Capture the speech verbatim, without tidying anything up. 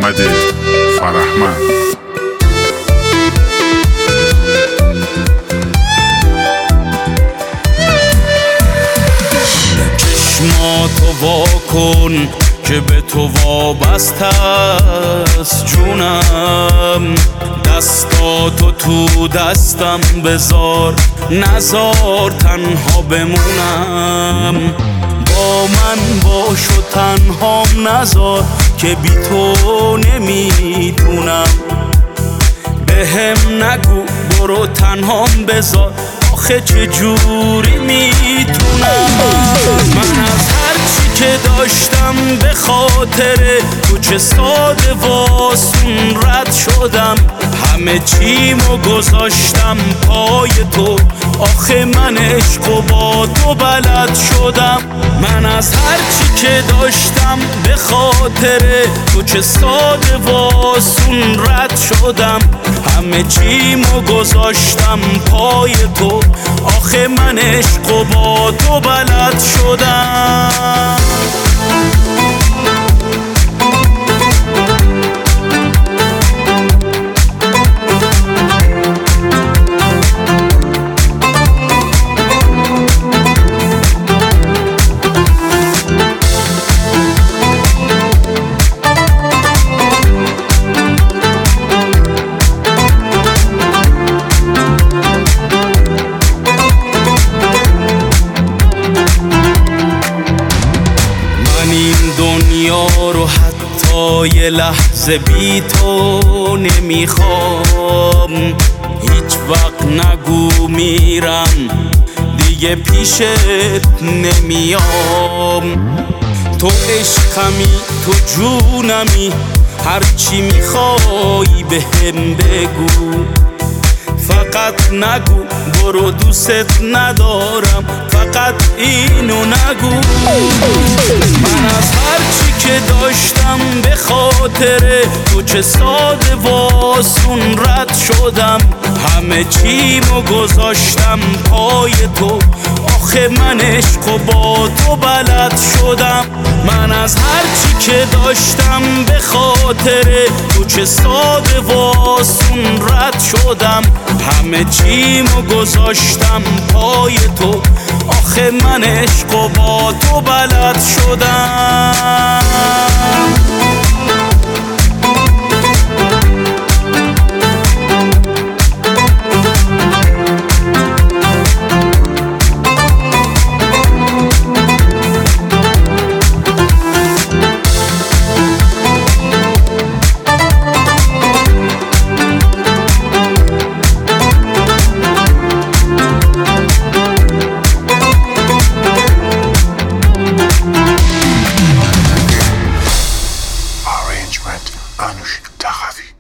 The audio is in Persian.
محمد فرهمند. چشماتو وا کن که به تو وابسته است جونم، دستاتو تو دستم بذار، نذار تنها بمونم. با من باش و تنهام نذار که بی تو نمیتونم. بهم نگو برو تنهام بذار، آخه چجوری میتونم. من از هرچی که داشتم به خاطر تو چه ساده واسون رد شدم. همه چیمو گذاشتم پای تو، آخه من عشق و با تو بلد شدم. من از هرچی که داشتم به خاطر تو چه ساده واسون رد شدم. همه چیمو گذاشتم پای تو، آخه من عشق و با تو بلد شدم. دنیا رو حتی یه لحظه بی تو نمیخوام. هیچ وقت نگو میرم دیگه پیشت نمیام. تو عشقمی تو جونمی، هرچی میخوای بهم بگو. فقط نگو برو دوست ندارم، فقط اینو نگو. من از هرچی که داشتم به خاطر تو چه ساده واسون رد شدم. همه چیمو گذاشتم پای تو، آخه من عشق و با تو بلد شدم. من از هرچی که داشتم به خاطر تو چه ساده واسون رد شدم. همه چیمو گذاشتم پای تو، آخه من عشق و با تو بلد شدم. Anush Taghavi.